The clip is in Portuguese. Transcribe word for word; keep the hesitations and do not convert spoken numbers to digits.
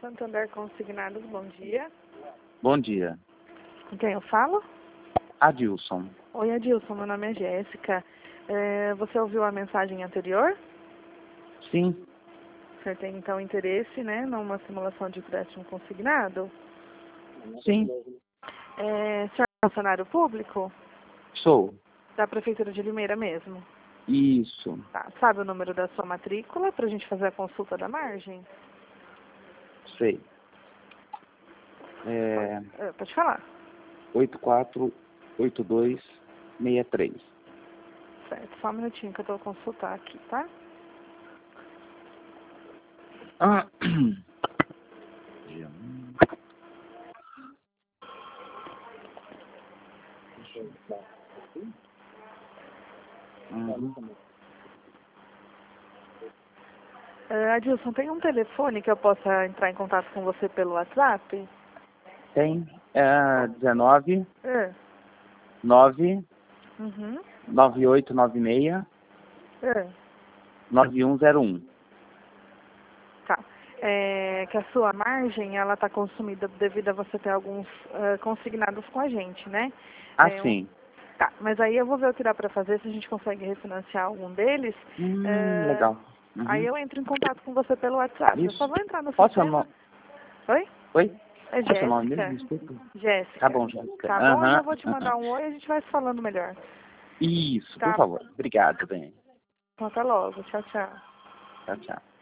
Santander Consignados, bom dia. Bom dia. Com quem eu falo? Adilson. Oi, Adilson, meu nome é Jéssica. É, você ouviu a mensagem anterior? Sim. O senhor tem, então, interesse, né, numa simulação de empréstimo consignado? Sim. É, o senhor é funcionário público? Sou. Da Prefeitura de Limeira mesmo? Isso. Tá. Sabe o número da sua matrícula para a gente fazer a consulta da margem? Sei. É... É, pode falar. oito quatro oito dois seis três. Certo, só um minutinho que eu vou consultar aqui, tá? Ah. Uhum. É, Adilson, tem um telefone que eu possa entrar em contato com você pelo WhatsApp? Tem é, dezenove, É. nove, Uhum. nove oito nove seis, É. nove um zero um. Tá. É, que a sua margem, ela está consumida devido a você ter alguns uh, consignados com a gente, né? Ah, É, um, sim. tá, mas aí eu vou ver o que dá para fazer, se a gente consegue refinanciar algum deles. Hum, É, legal. aí Uhum. eu entro em contato com você pelo WhatsApp. Eu só Isso. vou entrar no Qual é o seu sistema. nome? Oi? Oi? É Qual é o seu nome Jéssica. mesmo? Desculpa. Tá Jéssica. bom, Jéssica. Tá bom? Aí Aham. eu vou te aham. mandar um oi e a gente vai se falando melhor. Isso, por Tá? favor. Obrigado, bem. Então, até logo. Tchau, tchau. Tchau, tchau.